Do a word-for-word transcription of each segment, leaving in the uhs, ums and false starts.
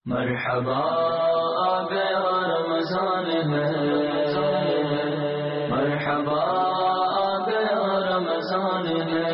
مرحبا آ گیا رمضان ہے، مرحبا آ گیا رمضان ہے۔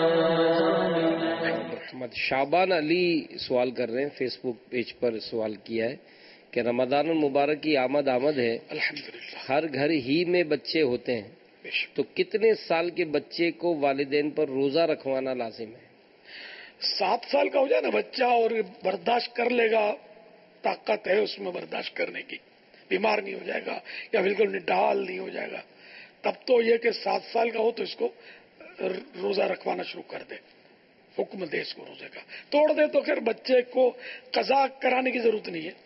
محمد شعبان علی سوال کر رہے ہیں، فیس بک پیج پر سوال کیا ہے کہ رمضان المبارک کی آمد آمد ہے، الحمدللہ ہر گھر ہی میں بچے ہوتے ہیں، تو کتنے سال کے بچے کو والدین پر روزہ رکھوانا لازم ہے؟ سات سال کا ہو جائے نا بچہ اور برداشت کر لے گا، طاقت ہے اس میں برداشت کرنے کی، بیمار نہیں ہو جائے گا یا بالکل نڈال نہیں ہو جائے گا، تب تو یہ کہ سات سال کا ہو تو اس کو روزہ رکھوانا شروع کر دے، حکم دے اس کو روزے کا۔ توڑ دے تو پھر بچے کو قضا کرانے کی ضرورت نہیں ہے،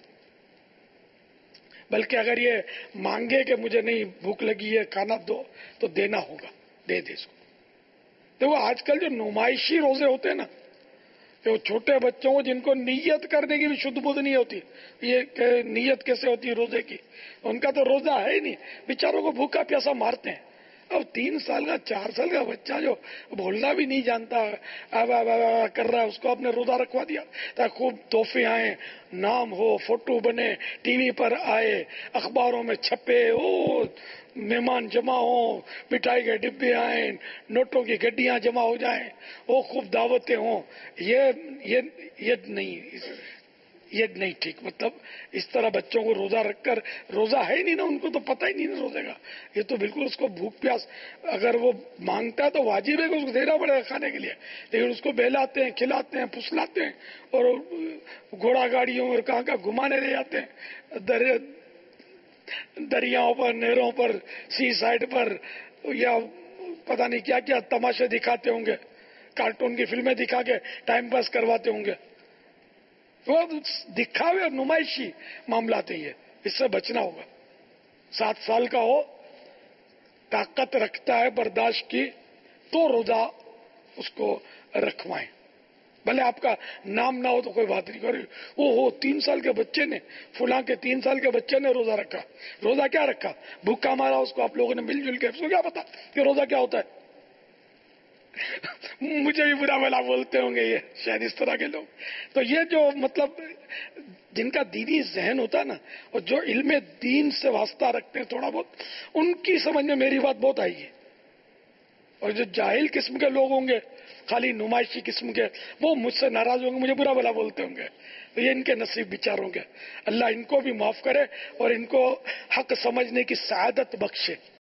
بلکہ اگر یہ مانگے کہ مجھے نہیں بھوک لگی ہے کھانا دو تو دینا ہوگا، دے دے اس کو۔ دیکھو آج کل جو نمائشی روزے ہوتے ہیں نا، کہ وہ چھوٹے بچوں کو جن کو نیت کرنے کی بھی شدھ بدھ نہیں ہوتی، یہ کہ نیت کیسے ہوتی ہے روزے کی، ان کا تو روزہ ہے ہی نہیں، بیچاروں کو بھوکا پیاسا مارتے ہیں۔ اب تین سال کا چار سال کا بچہ جو بولنا بھی نہیں جانتا اب اب اب کر رہا ہے، اس کو آپ نے روزہ رکھوا دیا تاکہ خوب تحفے آئیں، نام ہو، فوٹو بنے، ٹی وی پر آئے، اخباروں میں چھپے، او مہمان جمع ہوں، مٹھائی کے ڈبے آئیں، نوٹوں کی گڈیاں جمع ہو جائیں، وہ خوب دعوتیں ہوں۔ یہ یہ یہ نہیں یہ نہیں ٹھیک، مطلب اس طرح بچوں کو روزہ رکھ کر، روزہ ہے ہی نہیں نا، ان کو تو پتہ ہی نہیں نا روزے کا، یہ تو بالکل اس کو بھوک پیاس، اگر وہ مانگتا ہے تو واجب ہے کہ اس کو دینا پڑے گا کھانے کے لیے، لیکن اس کو بہلاتے ہیں، کھلاتے ہیں، پھسلاتے ہیں اور گھوڑا گاڑیوں اور کہاں کہاں گھمانے لے جاتے ہیں، در دریاؤں پر، نہروں پر، سی سائڈ پر، یا پتہ نہیں کیا کیا تماشے دکھاتے ہوں گے، کارٹون کی فلمیں دکھا کے ٹائم پاس کرواتے ہوں گے۔ وہ دکھاوے اور نمائشی معاملات ہیں، یہ اس سے بچنا ہوگا۔ سات سال کا ہو، طاقت رکھتا ہے برداشت کی، تو روزہ اس کو رکھوائیں، بھلے آپ کا نام نہ ہو تو کوئی بات نہیں کرے، وہ ہو تین سال کے بچے نے، فلاں کے تین سال کے بچے نے روزہ رکھا، روزہ کیا رکھا، بھوکا مارا اس کو آپ لوگوں نے مل جل کے، اس کو کیا پتا کہ روزہ کیا ہوتا ہے؟ مجھے بھی برا بھلا بولتے ہوں گے یہ شاید اس طرح کے لوگ۔ تو یہ جو مطلب جن کا دینی ذہن ہوتا ہے نا، اور جو علم دین سے واسطہ رکھتے ہیں تھوڑا بہت، ان کی سمجھ میں میری بات بہت آئی ہے، اور جو جاہل قسم کے لوگ ہوں گے، خالی نمائشی قسم کے، وہ مجھ سے ناراض ہوں گے، مجھے برا بھلا بولتے ہوں گے، تو یہ ان کے نصیب بیچاروں کے، اللہ ان کو بھی معاف کرے اور ان کو حق سمجھنے کی سعادت بخشے۔